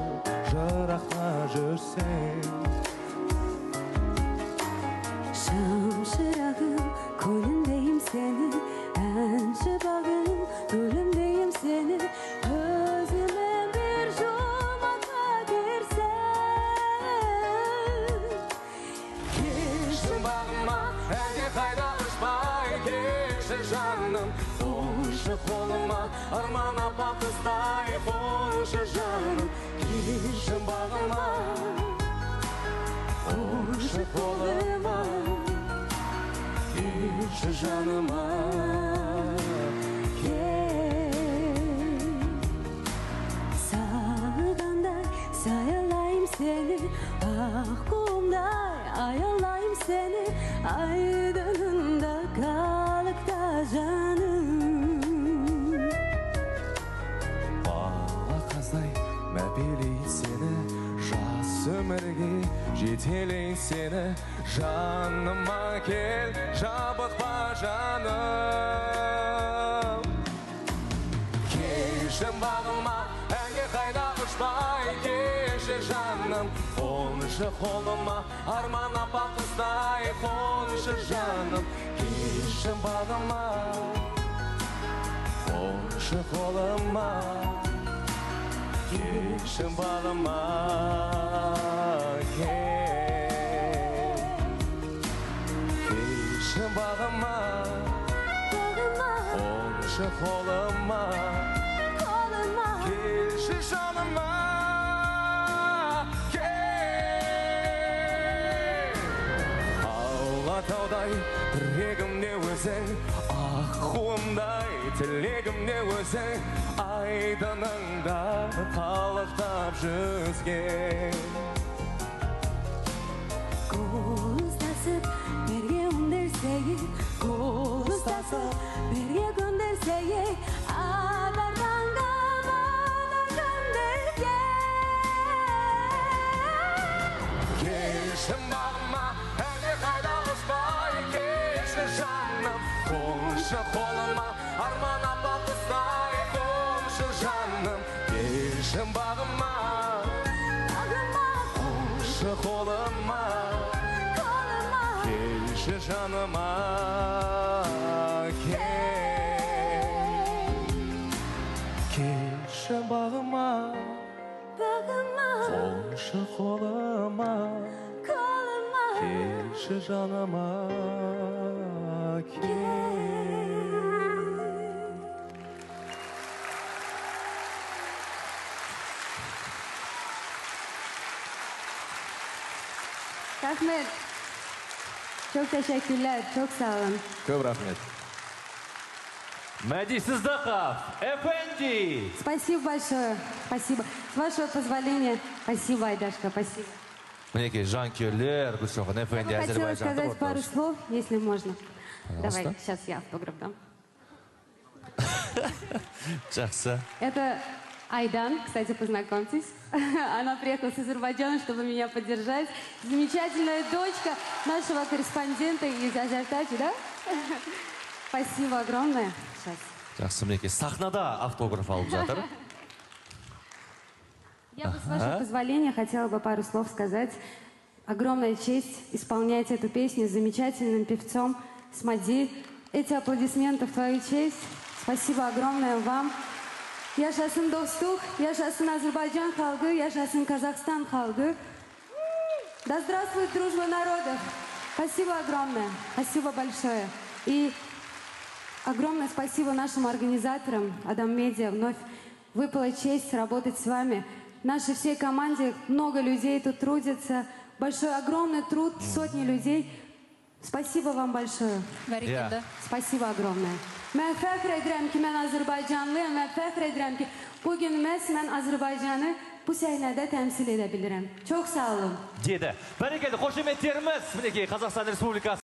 жырақта жүрсең. Шамшырағым, көліндейім сені, әнші бағым, өлімдейім сені, өзімен бір жұмақа берсең. Келші бағыма, әлде қайда ұшпай, келші жаным, қоншы қолыма, арман апа қыстай, қоншы жаным, келші бағыма, қоншы қолыма, келші жаныма, сағындай саялайым сені, аққуымдай аялайым сені, айдынында қалықта жаным. Бала қаздай мәпелей сені, жас өмірге жетелей сені, жаныма кел, жабықпа жаным. Келші бағыма, әнге қайда ұшпай, келші жаным, қоншы қолыма, арман апа қыздай, қоншы жаным, келші бағыма, қоншы қолыма, келші бағыма, келші бағыма, қоншы қолыма, келші жаныма, Алатаудай тірегімде өзің, аққуымдай тілегімде өзің, айдыныңда қалықтап жүзген. Қол ұстасып бірге өндірсек, қол ұстасып бірге көндірсек, Адарданға көндірген. Келші бағыма, әлде қайда ұшпай, келші жаным, қоншы қолыма, арман апа қыздай, қоншы жаным, келші бағыма, қоншы қолыма, келші жаныма, келші бағыма, қоншы қолыма, келші жаныма, Rahmet. Çok teşekkürler. Çok sağ olun. Көп рахмет. Мәди Сыздықов, Эфенди. Спасибо большое. Спасибо. С вашего позволения. Спасибо, Айдашка. Спасибо. Мінекей, жанкүйерлер, Гүлшоғын Эфенди, Я бы хотела Азербайджанды сказать пару слов, если можно. Пожалуйста. Давай, сейчас я автограф дам. Жақсы. Это Айдан, кстати, познакомьтесь. Она приехала с Азербайджана, чтобы меня поддержать. Замечательная дочка нашего корреспондента из Азертачи, да? Спасибо огромное. Сейчас. Жақсы, мінекей, сахнада автограф алып жатыр. Я бы, с вашего позволения, хотела бы пару слов сказать. Огромная честь исполнять эту песню с замечательным певцом Смади. Эти аплодисменты в твою честь. Спасибо огромное вам. Yaşasın dostluk, yaşasın Азербайджан халқы, yaşasın Казахстан халқы. Да здравствует дружба народов. Спасибо огромное. Спасибо большое. И огромное спасибо нашим организаторам, Адам Медиа. Вновь выпала честь работать с вами. Нашей всей команде много людей тут трудится. Большой, огромный труд, сотни людей. Спасибо вам большое. Спасибо огромное. Mən fəxr edirəm ki, mən Azərbaycanlıyam və fəxr edirəm ki, bugün mən Azərbaycanı bu səhnədə təmsil edə bilirəm. Çox sağ olun. Dеді. Бәрекелді, қошеметтеріміз, мінекей, Қазақстан Республикасы.